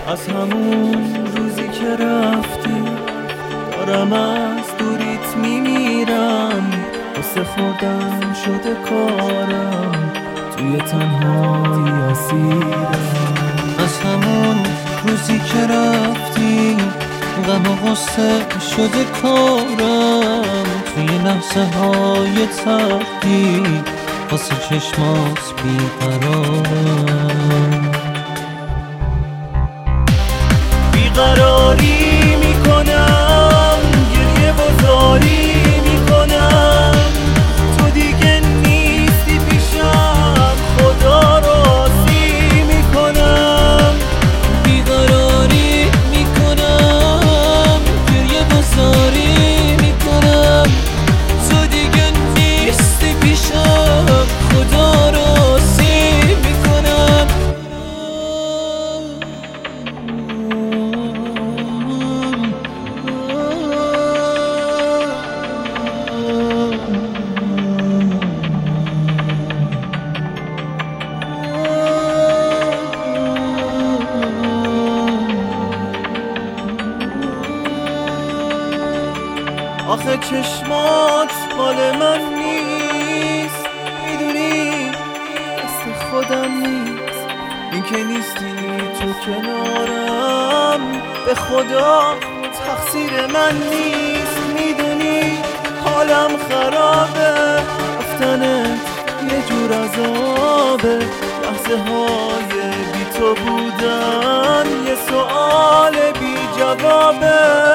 از همون روزی که رفتی دارم از دوریت میمیرم، قصه خوردم شده کارم، توی تنهایی اسیرم. از همون روزی که رفتی غم و غصه شده کارم، توی لحظه های تقدیر واسه چشمات بیقرارم. بیقراری میکنم، گریه بازاری میکنم، تو دیگه نیستی پیشم، خدا راضی میکنم. بیقراری میکنم، گریه بازاری میکنم، تو دیگه نیستی پیشم، خدا راضی میکنم. آخه چشمات مال من نیست، میدونی دست خودم نیست، این که نیستی تو کنارم به خدا تقصیر من نیست. میدونی حالم خرابه، رفتنت یه جور عذابه، لحظه های بی تو بودن یه سوال بی جوابه.